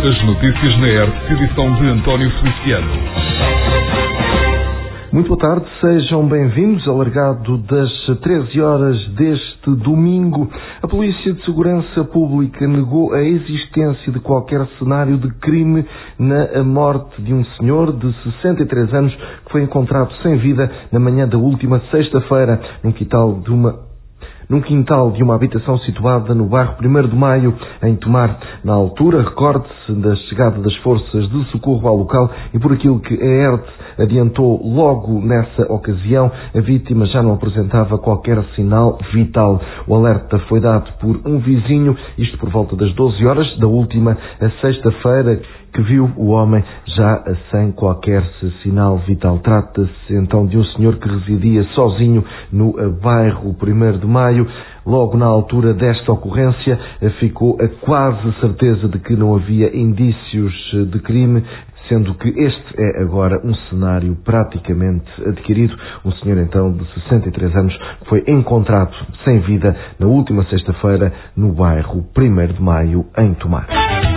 As notícias na ERT, edição de António Feliciano. Muito boa tarde, sejam bem-vindos ao largado das 13 horas deste domingo. A Polícia de Segurança Pública negou a existência de qualquer cenário de crime na morte de um senhor de 63 anos que foi encontrado sem vida na manhã da última sexta-feira num quintal de uma habitação situada no bairro 1º de Maio, em Tomar. Na altura, recorde-se da chegada das forças de socorro ao local e por aquilo que a ERT adiantou logo nessa ocasião, a vítima já não apresentava qualquer sinal vital. O alerta foi dado por um vizinho, isto por volta das 12 horas da última sexta-feira, que viu o homem já sem qualquer sinal vital. Trata-se então de um senhor que residia sozinho no bairro 1º de Maio. Logo na altura desta ocorrência ficou a quase certeza de que não havia indícios de crime, sendo que este é agora um cenário praticamente adquirido. Um senhor então de 63 anos foi encontrado sem vida na última sexta-feira no bairro 1º de Maio, em Tomar.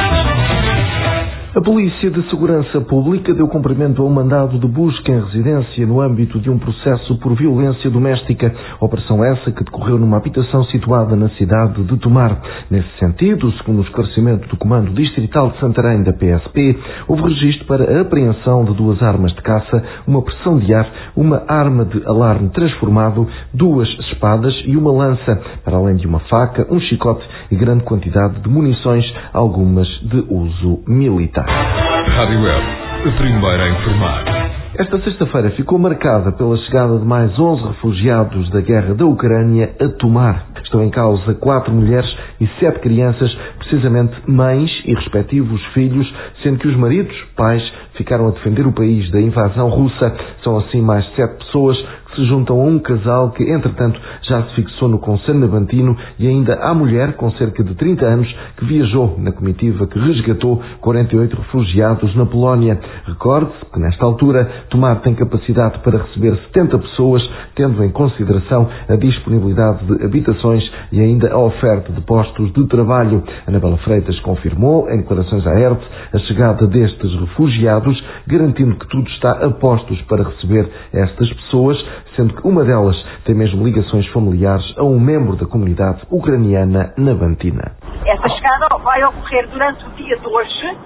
A Polícia de Segurança Pública deu cumprimento a um mandado de busca em residência no âmbito de um processo por violência doméstica. Operação essa que decorreu numa habitação situada na cidade de Tomar. Nesse sentido, segundo o esclarecimento do Comando Distrital de Santarém da PSP, houve registro para a apreensão de 2 armas de caça, uma pressão de ar, uma arma de alarme transformado, 2 espadas e uma lança, para além de uma faca, um chicote e grande quantidade de munições, algumas de uso militar. Rádio ERT, a primeira a informar. Esta sexta-feira ficou marcada pela chegada de mais 11 refugiados da guerra da Ucrânia a Tomar. Estão em causa 4 mulheres e 7 crianças, precisamente mães e respectivos filhos, sendo que os maridos, pais, ficaram a defender o país da invasão russa. São assim mais 7 pessoas que se juntam a um casal que, entretanto, já se fixou no concelho navantino, e ainda há mulher com cerca de 30 anos que viajou na comitiva que resgatou 48 refugiados na Polónia. Recorde-se que, nesta altura, Tomar tem capacidade para receber 70 pessoas, tendo em consideração a disponibilidade de habitações e ainda a oferta de postos de trabalho. Anabela Freitas confirmou, em declarações à ERT, a chegada destes refugiados, garantindo que tudo está a postos para receber estas pessoas, sendo que uma delas tem mesmo ligações familiares a um membro da comunidade ucraniana navantina. Essa chegada vai ocorrer durante o dia de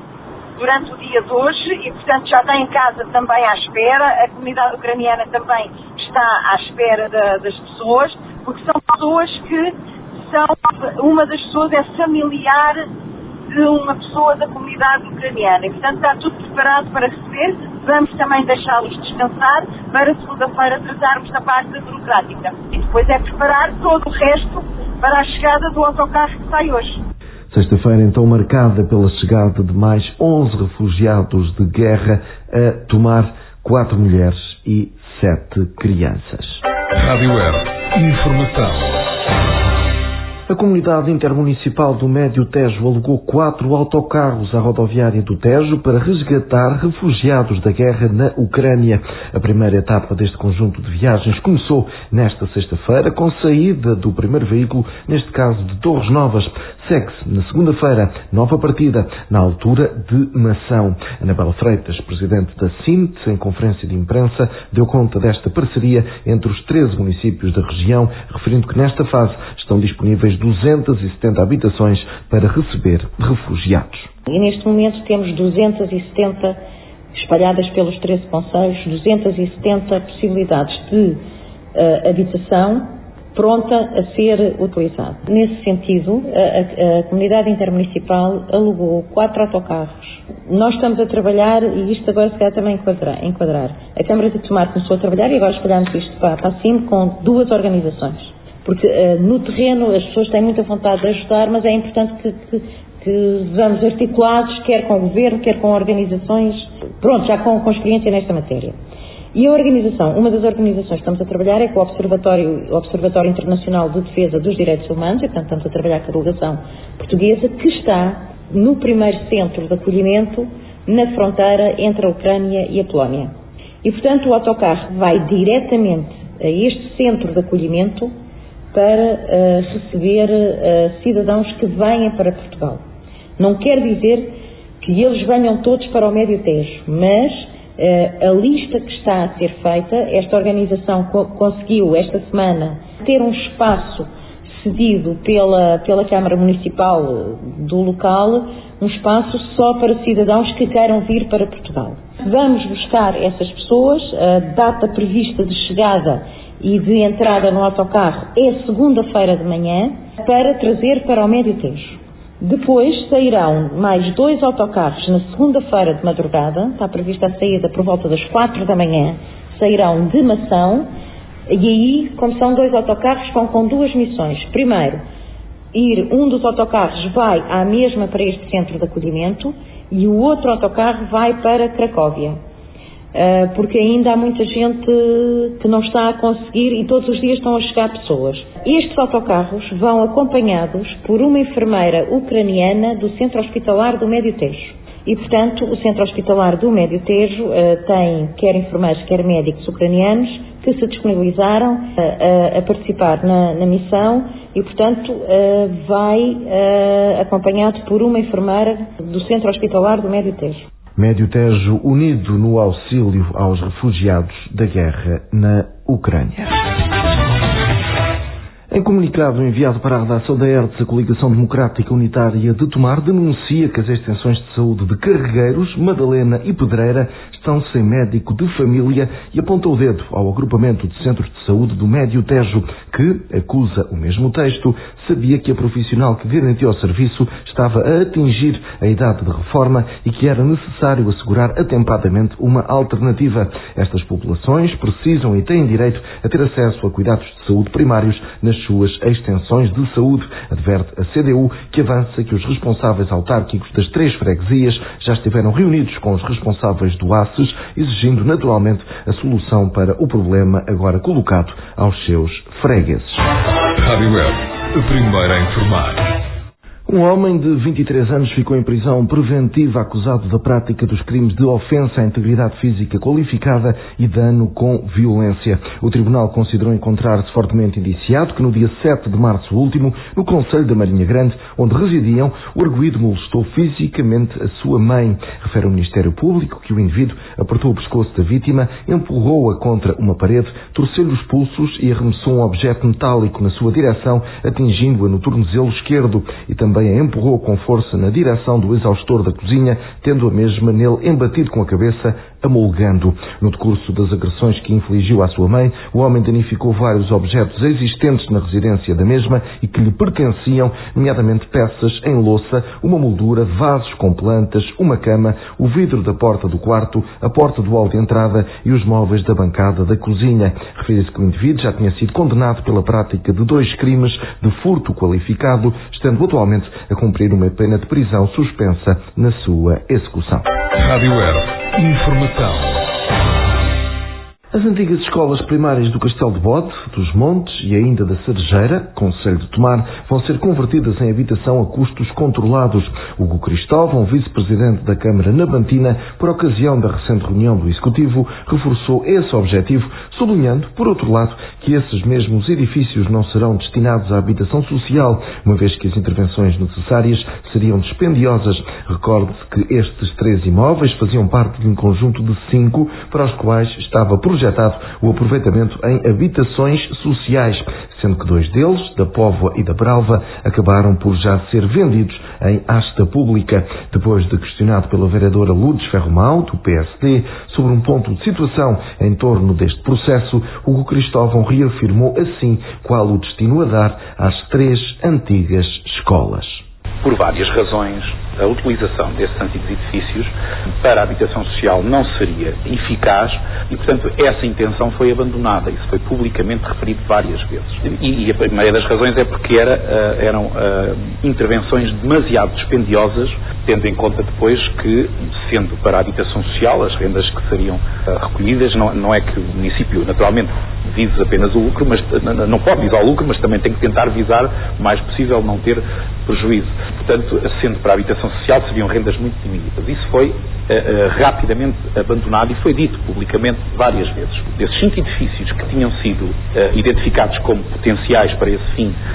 hoje e, portanto, já está em casa também à espera. A comunidade ucraniana também está à espera das pessoas, porque são pessoas que uma das pessoas é familiar de uma pessoa da comunidade ucraniana e, portanto, está tudo preparado para receber. Vamos também deixá-los descansar para segunda-feira tratarmos da parte burocrática. E depois é preparar todo o resto para a chegada do autocarro que sai hoje. Sexta-feira, então, marcada pela chegada de mais 11 refugiados de guerra a Tomar, 4 mulheres e 7 crianças. Rádio ERT, informação. A Comunidade Intermunicipal do Médio Tejo alugou 4 autocarros à rodoviária do Tejo para resgatar refugiados da guerra na Ucrânia. A primeira etapa deste conjunto de viagens começou nesta sexta-feira com saída do primeiro veículo, neste caso de Torres Novas. Segue-se na segunda-feira nova partida na altura de Mação. Anabela Freitas, presidente da CINT, em conferência de imprensa, deu conta desta parceria entre os 13 municípios da região, referindo que nesta fase estão disponíveis 270 habitações para receber refugiados. E neste momento temos 270 espalhadas pelos 13 concelhos, 270 possibilidades de habitação pronta a ser utilizada. Nesse sentido, a Comunidade Intermunicipal alugou 4 autocarros. Nós estamos a trabalhar, e isto agora se calhar também enquadrar. A Câmara de Tomar começou a trabalhar e agora espalhamos isto para a CIM com 2 organizações. Porque no terreno as pessoas têm muita vontade de ajudar, mas é importante que vamos articulados, quer com o Governo, quer com organizações, já com experiência nesta matéria. E uma das organizações que estamos a trabalhar é com o Observatório Internacional de Defesa dos Direitos Humanos, e portanto estamos a trabalhar com a delegação portuguesa, que está no primeiro centro de acolhimento na fronteira entre a Ucrânia e a Polónia. E portanto o autocarro vai diretamente a este centro de acolhimento para receber cidadãos que venham para Portugal. Não quer dizer que eles venham todos para o Médio Tejo, mas a lista que está a ser feita, esta organização conseguiu esta semana ter um espaço cedido pela Câmara Municipal do local, um espaço só para cidadãos que queiram vir para Portugal. Vamos buscar essas pessoas, a data prevista de chegada e de entrada no autocarro é segunda-feira de manhã, para trazer para o Médio Tejo. Depois sairão mais 2 autocarros na segunda-feira de madrugada, está prevista a saída por volta das 4 da manhã, sairão de Mação, e aí, como são 2 autocarros, vão com 2 missões. Primeiro, um dos autocarros vai à mesma para este centro de acolhimento e o outro autocarro vai para Cracóvia, porque ainda há muita gente que não está a conseguir e todos os dias estão a chegar pessoas. Estes autocarros vão acompanhados por uma enfermeira ucraniana do Centro Hospitalar do Médio Tejo. E, portanto, o Centro Hospitalar do Médio Tejo tem quer enfermeiros, quer médicos ucranianos que se disponibilizaram a participar na missão e, portanto, vai acompanhado por uma enfermeira do Centro Hospitalar do Médio Tejo. Médio Tejo unido no auxílio aos refugiados da guerra na Ucrânia. Em comunicado enviado para a redação da ERTS, a Coligação Democrática Unitária de Tomar denuncia que as extensões de saúde de Carregueiros, Madalena e Pedreira estão sem médico de família e aponta o dedo ao agrupamento de centros de saúde do Médio Tejo, que, acusa o mesmo texto, sabia que a profissional que garantiu o serviço estava a atingir a idade de reforma e que era necessário assegurar atempadamente uma alternativa. Estas populações precisam e têm direito a ter acesso a cuidados de saúde primários nas suas extensões de saúde, adverte a CDU, que avança que os responsáveis autárquicos das 3 freguesias já estiveram reunidos com os responsáveis do ACES, exigindo naturalmente a solução para o problema agora colocado aos seus fregueses. Rádio Web, a primeira a informar. Um homem de 23 anos ficou em prisão preventiva acusado da prática dos crimes de ofensa à integridade física qualificada e dano com violência. O tribunal considerou encontrar-se fortemente indiciado que no dia 7 de março último, no concelho da Marinha Grande, onde residiam, o arguido molestou fisicamente a sua mãe. Refere o Ministério Público que o indivíduo apertou o pescoço da vítima, empurrou-a contra uma parede, torceu-lhe os pulsos e arremessou um objeto metálico na sua direção, atingindo-a no tornozelo esquerdo, e também a empurrou com força na direção do exaustor da cozinha, tendo a mesma nele embatido com a cabeça, amolgando. No decurso das agressões que infligiu à sua mãe, o homem danificou vários objetos existentes na residência da mesma e que lhe pertenciam, nomeadamente peças em louça, uma moldura, vasos com plantas, uma cama, o vidro da porta do quarto, a porta do hall de entrada e os móveis da bancada da cozinha. Refere-se que o indivíduo já tinha sido condenado pela prática de 2 crimes de furto qualificado, estando atualmente a cumprir uma pena de prisão suspensa na sua execução. Rádio Web, informação. As antigas escolas primárias do Castelo de Bode, dos Montes e ainda da Cerejeira, concelho de Tomar, vão ser convertidas em habitação a custos controlados. Hugo Cristóvão, vice-presidente da Câmara Nabantina, por ocasião da recente reunião do Executivo, reforçou esse objetivo, sublinhando, por outro lado, que esses mesmos edifícios não serão destinados à habitação social, uma vez que as intervenções necessárias seriam dispendiosas. Recorde-se que estes 3 imóveis faziam parte de um conjunto de 5 para os quais estava projetado o aproveitamento em habitações sociais, sendo que 2 deles, da Póvoa e da Bralva, acabaram por já ser vendidos em asta pública. Depois de questionado pela vereadora Lourdes Ferromão, do PSD, sobre um ponto de situação em torno deste processo, Hugo Cristóvão reafirmou assim qual o destino a dar às 3 antigas escolas. Por várias razões, a utilização desses antigos edifícios para a habitação social não seria eficaz e, portanto, essa intenção foi abandonada. Isso foi publicamente referido várias vezes. E a primeira das razões é porque eram intervenções demasiado dispendiosas, tendo em conta depois que, sendo para a habitação social, as rendas que seriam recolhidas, não é que o município, naturalmente, vise apenas o lucro, mas não pode visar o lucro, mas também tem que tentar visar o mais possível não ter prejuízo. Portanto, sendo para a habitação social, seriam rendas muito diminutas. Isso foi rapidamente abandonado e foi dito publicamente várias vezes. Desses 5 edifícios que tinham sido identificados como potenciais para esse fim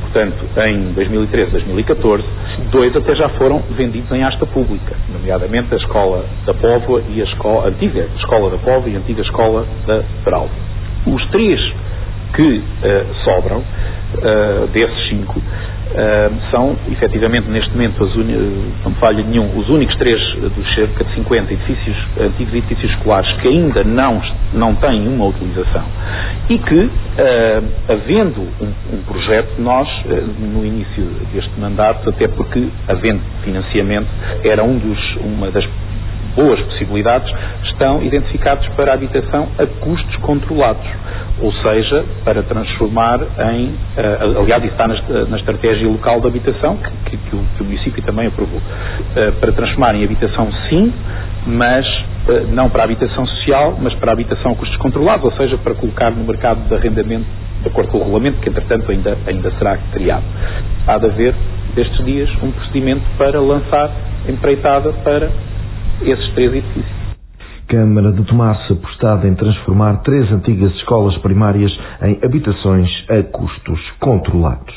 portanto, em 2013, 2014, 2 até já foram vendidos em asta pública, nomeadamente a Escola da Póvoa e a antiga Escola da Póvoa e a antiga Escola da Peralva. Os 3 que sobram, desses 5, são, efetivamente, neste momento, não me falha nenhum, os únicos 3 dos cerca de 50 antigos edifícios escolares que ainda não têm uma utilização e que, havendo um projeto, nós, no início deste mandato, até porque, havendo financiamento, era uma das boas possibilidades, estão identificados para a habitação a custos controlados, ou seja, para transformar aliás, isso está na estratégia local de habitação, que o município também aprovou, para transformar em habitação sim, mas não para a habitação social, mas para a habitação a custos controlados, ou seja, para colocar no mercado de arrendamento, de acordo com o regulamento, que entretanto ainda será criado. Há de haver, destes dias, um procedimento para lançar empreitada para esses 3 edifícios. Câmara de Tomar se apostada em transformar 3 antigas escolas primárias em habitações a custos controlados.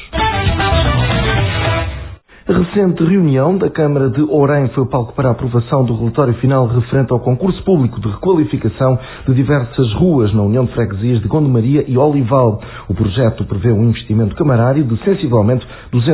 A recente reunião da Câmara de Ourém foi o palco para a aprovação do relatório final referente ao concurso público de requalificação de diversas ruas na União de Freguesias de Gondomaria e Olival. O projeto prevê um investimento camarário de sensivelmente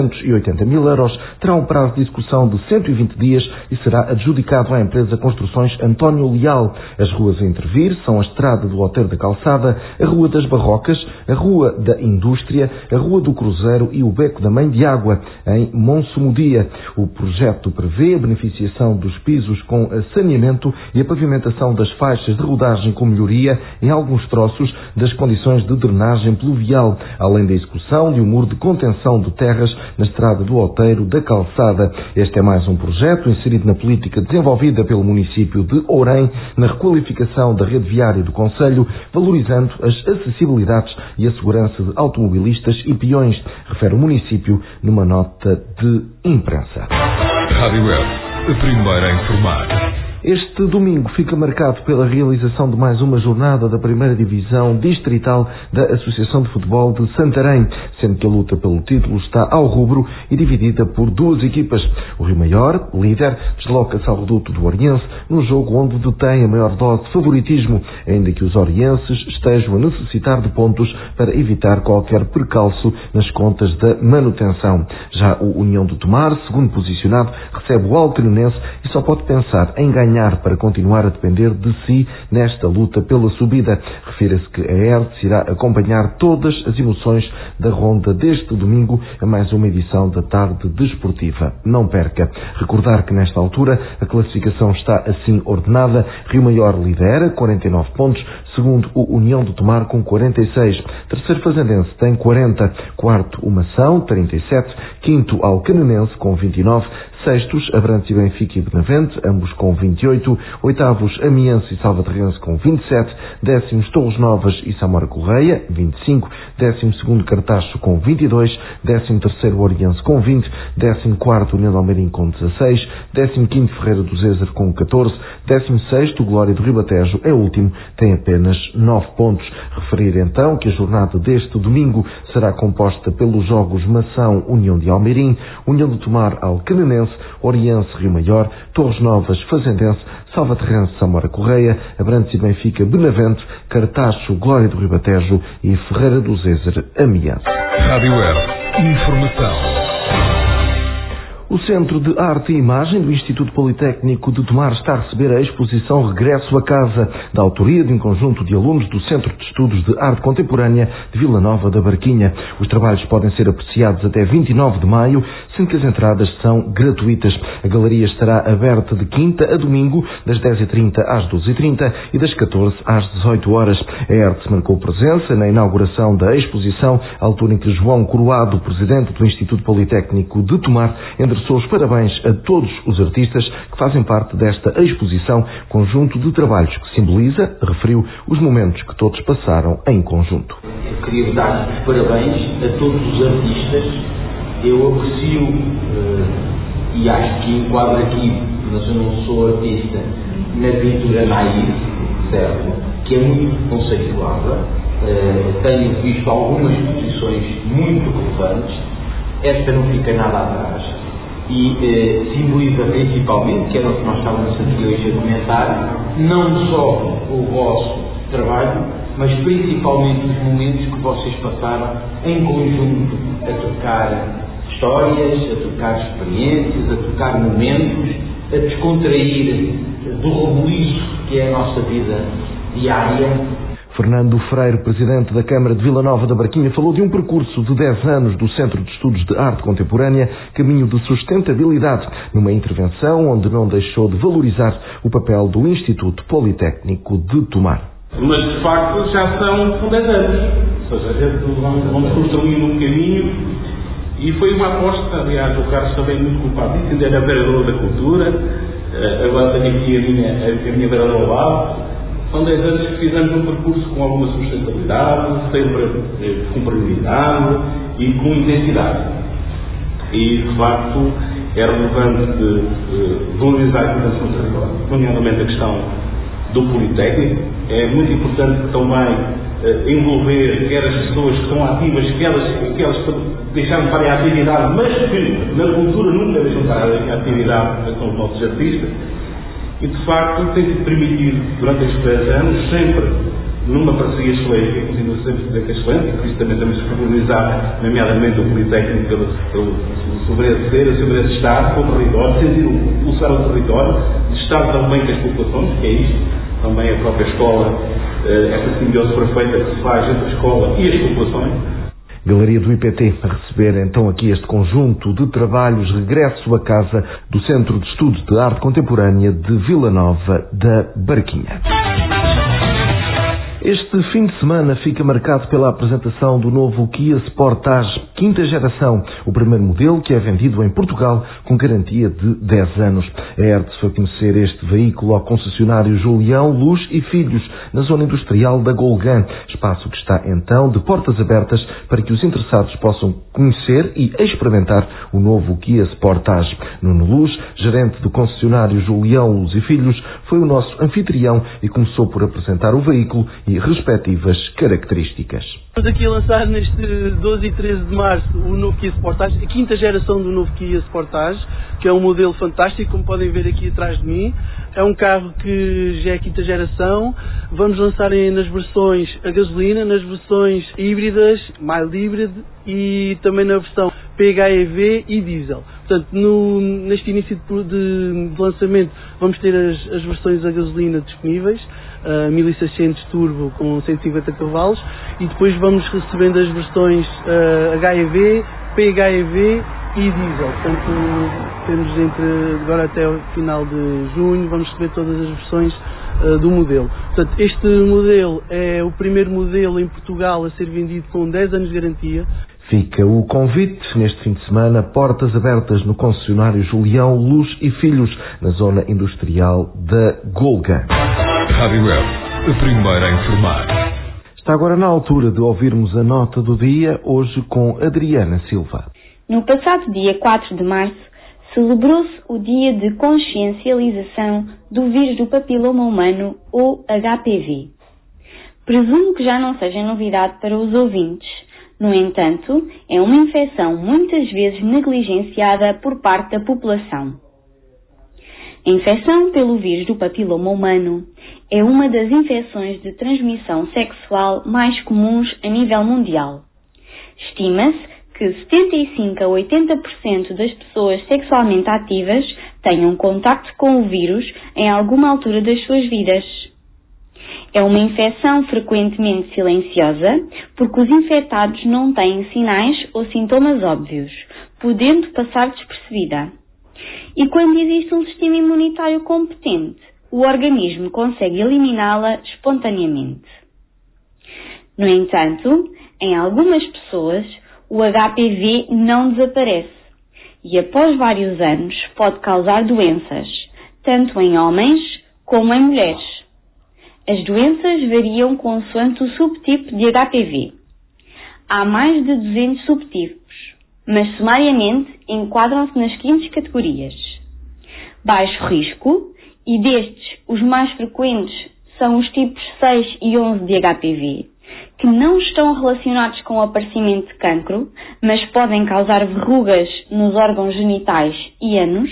280 mil euros, terá um prazo de execução de 120 dias e será adjudicado à empresa Construções António Leal. As ruas a intervir são a Estrada do Outeiro da Calçada, a Rua das Barrocas, a Rua da Indústria, a Rua do Cruzeiro e o Beco da Mãe de Água, em Monsumodia. O projeto prevê a beneficiação dos pisos com saneamento e a pavimentação das faixas de rodagem com melhoria em alguns troços das condições de drenagem pluvial, além da execução de um muro de contenção de terras na Estrada do Outeiro da Calçada. Este é mais um projeto inserido na política desenvolvida pelo município de Ourém na requalificação da rede viária do concelho, valorizando as acessibilidades e a segurança de automobilistas e peões, refere o município numa nota de imprensa. Rádio Web, a primeira a informar. Este domingo fica marcado pela realização de mais uma jornada da primeira divisão distrital da Associação de Futebol de Santarém, sendo que a luta pelo título está ao rubro e dividida por 2 equipas. O Rio Maior, líder, desloca-se ao reduto do Oriense num jogo onde detém a maior dose de favoritismo, ainda que os orienses estejam a necessitar de pontos para evitar qualquer percalço nas contas da manutenção. Já o União de Tomar, segundo posicionado, recebe o Alcaionense e só pode pensar em ganhar para continuar a depender de si nesta luta pela subida. Refira-se que a ERTS irá acompanhar todas as emoções da ronda deste domingo a mais uma edição da Tarde Desportiva. Não perca. Recordar que nesta altura a classificação está assim ordenada. Rio Maior lidera, 49 pontos. Segundo, o União de Tomar com 46. Terceiro, Fazendense tem 40. Quarto, o Mação, 37. Quinto, Alcanenense com 29. Sextos, Abrantes e Benfica e Benavente, ambos com 28. Oitavos, Amiense e Salvaterrense com 27. Décimos, Torres Novas e Samora Correia, 25. 12º, Cartacho com 22. 13º, Oriense com 20. 14º, União de Almeirim com 16. 15º, Ferreira do Zézer com 14. 16º, Glória do Ribatejo é o último, tem apenas 9 pontos. Referir então que a jornada deste domingo será composta pelos jogos Mação, União de Almeirim, União de Tomar, Alcanenense, Oriense, Rio Maior, Torres Novas, Fazendense, Salvaterrense, Samora Correia, Abrantes e Benfica, Benavente, Cartacho, Glória do Ribatejo e Ferreira do Zézer, Amiense. Rádio Web, informação. O Centro de Arte e Imagem do Instituto Politécnico de Tomar está a receber a exposição Regresso a Casa, da autoria de um conjunto de alunos do Centro de Estudos de Arte Contemporânea de Vila Nova da Barquinha. Os trabalhos podem ser apreciados até 29 de maio, sendo que as entradas são gratuitas. A galeria estará aberta de quinta a domingo, das 10h30 às 12h30 e das 14 às 18 horas. A ERTS marcou presença na inauguração da exposição, à altura em que João Coroado, presidente do Instituto Politécnico de Tomar, endereçou os parabéns a todos os artistas que fazem parte desta exposição, conjunto de trabalhos que simboliza, referiu, os momentos que todos passaram em conjunto. Eu queria dar os parabéns a todos os artistas. Eu aprecio e acho que enquadro aqui, mas eu não sou artista, na pintura naif, certo? Que é muito conceituada. Tenho visto algumas exposições muito relevantes. esta não fica nada atrás e simboliza principalmente, que era o que nós estávamos aqui hoje a comentar, não só o vosso trabalho, mas principalmente os momentos que vocês passaram em conjunto a trocar histórias, a trocar experiências, a trocar momentos, a descontrair do rebuliço que é a nossa vida diária. Fernando Freire, presidente da Câmara de Vila Nova da Barquinha, falou de um percurso de 10 anos do Centro de Estudos de Arte Contemporânea, caminho de sustentabilidade, numa intervenção onde não deixou de valorizar o papel do Instituto Politécnico de Tomar. Mas, de facto, já são 10 anos. Ou seja, vamos construindo um caminho e foi uma aposta, aliás, o Carlos também muito culpado disso, ainda era vereador da Cultura, agora tenho aqui a minha vereadora ao lado. São 10 anos que fizemos um percurso com alguma sustentabilidade, sempre com prioridade e com intensidade. E, de facto, é relevante valorizar a educação territorial, nomeadamente a questão do Politécnico. É muito importante também envolver quer as pessoas que estão ativas, que elas deixaram de parar a atividade, mas que na cultura nunca deixam de parar a atividade, que são os nossos artistas. E, de facto, tem-se permitido, durante estes 10 anos, sempre numa parceria excelente, que continua sempre a dizer que é excelente, e por isso também temos que valorizar, nomeadamente, o Politécnico sobre esse ser, sobre esse estar com o território, sentir o pulsar o território, de estar também com as populações, que é isto, também a própria escola, essa simbiose perfeita que se faz entre a escola e as populações. Galeria do IPT a receber então aqui este conjunto de trabalhos, regresso à casa do Centro de Estudos de Arte Contemporânea de Vila Nova da Barquinha. Este fim de semana fica marcado pela apresentação do novo Kia Sportage, quinta geração, o primeiro modelo que é vendido em Portugal com garantia de 10 anos. A Hertz foi conhecer este veículo ao concessionário Julião Luz e Filhos, na zona industrial da Golgã, espaço que está então de portas abertas para que os interessados possam conhecer e experimentar o novo Kia Sportage. Nuno Luz, gerente do concessionário Julião Luz e Filhos, foi o nosso anfitrião e começou por apresentar o veículo e respectivas características. Estamos aqui a lançar neste 12 e 13 de março o novo Kia Sportage, a quinta geração do novo Kia Sportage, que é um modelo fantástico, como podem ver aqui atrás de mim. É um carro que já é a quinta geração. Vamos lançar nas versões a gasolina, nas versões híbridas, mild hybrid e também na versão PHEV e diesel. Portanto, neste início de lançamento vamos ter as versões a gasolina disponíveis, 1600 turbo com 150 cavalos, e depois vamos recebendo as versões HEV, PHEV e diesel. Portanto, temos agora até o final de junho, vamos receber todas as versões do modelo. Portanto, este modelo é o primeiro modelo em Portugal a ser vendido com 10 anos de garantia. Fica o convite, neste fim de semana, portas abertas no concessionário Julião Luz e Filhos, na zona industrial da Golgã. Rádio Web, a primeira a informar. Está agora na altura de ouvirmos a nota do dia, hoje com Adriana Silva. No passado dia 4 de março, celebrou-se o Dia de Consciencialização do Vírus do Papiloma Humano, ou HPV. Presumo que já não seja novidade para os ouvintes. No entanto, é uma infecção muitas vezes negligenciada por parte da população. A infecção pelo vírus do papiloma humano é uma das infecções de transmissão sexual mais comuns a nível mundial. Estima-se que 75 a 80% das pessoas sexualmente ativas tenham contacto com o vírus em alguma altura das suas vidas. É uma infecção frequentemente silenciosa, porque os infectados não têm sinais ou sintomas óbvios, podendo passar despercebida. E quando existe um sistema imunitário competente, o organismo consegue eliminá-la espontaneamente. No entanto, em algumas pessoas, o HPV não desaparece e após vários anos pode causar doenças, tanto em homens como em mulheres. As doenças variam consoante o subtipo de HPV. Há mais de 200 subtipos, mas sumariamente enquadram-se nas seguintes categorias: baixo risco, e destes os mais frequentes são os tipos 6 e 11 de HPV, que não estão relacionados com o aparecimento de cancro, mas podem causar verrugas nos órgãos genitais e ânus.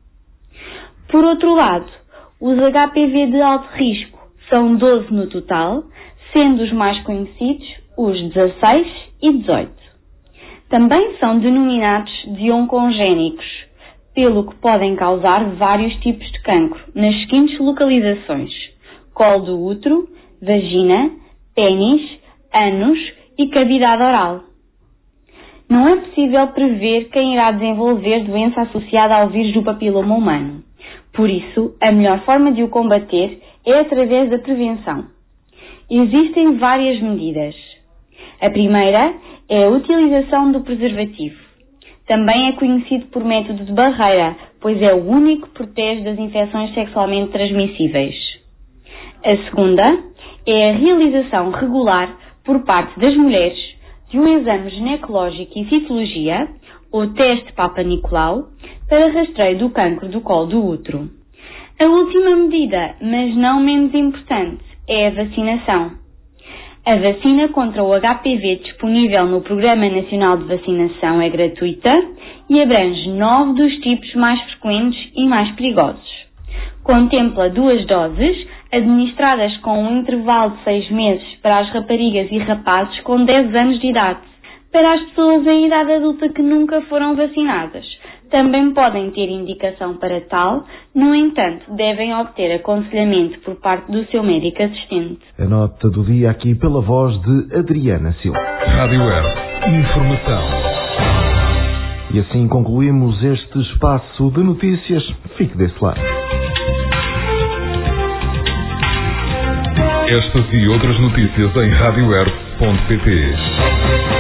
Por outro lado, os HPV de alto risco são 12 no total, sendo os mais conhecidos os 16 e 18. Também são denominados de oncogénicos, pelo que podem causar vários tipos de cancro nas seguintes localizações: colo do útero, vagina, pênis, ânus e cavidade oral. Não é possível prever quem irá desenvolver doença associada ao vírus do papiloma humano. Por isso, a melhor forma de o combater é através da prevenção. Existem várias medidas. A primeira é a utilização do preservativo. Também é conhecido por método de barreira, pois é o único que protege das infecções sexualmente transmissíveis. A segunda é a realização regular por parte das mulheres de um exame ginecológico e citologia, ou teste Papa Nicolau, para rastreio do cancro do colo do útero. A última medida, mas não menos importante, é a vacinação. A vacina contra o HPV disponível no Programa Nacional de Vacinação é gratuita e abrange 9 dos tipos mais frequentes e mais perigosos. Contempla 2 doses, administradas com um intervalo de 6 meses para as raparigas e rapazes com 10 anos de idade. Para as pessoas em idade adulta que nunca foram vacinadas, também podem ter indicação para tal, no entanto, devem obter aconselhamento por parte do seu médico assistente. A nota do dia aqui pela voz de Adriana Silva. Rádio Web. Informação. E assim concluímos este espaço de notícias. Fique desse lado. Estas e outras notícias em radioerp.pt.